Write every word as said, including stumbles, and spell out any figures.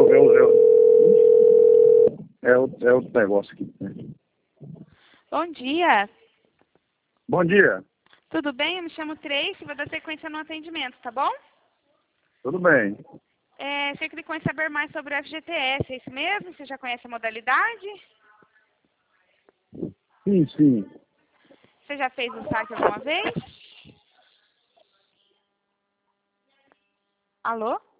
o- é, o- é, o- é, o- é outro negócio aqui. Bom dia. Bom dia, Tudo bem? Eu me chamo Tracy, vou dar sequência no atendimento, tá bom? tudo bem? É, você queria saber mais sobre o F G T S, é isso mesmo? Você já conhece a modalidade? Sim, sim. Você já fez o saque alguma vez? Alô?